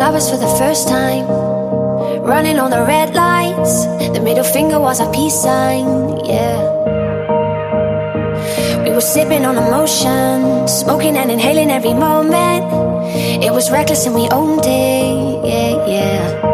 lovers for the first time, running on the red lights. The middle finger was a peace sign, yeah. We were sipping on emotion, smoking and inhaling every moment. It was reckless and we owned it, yeah, yeah.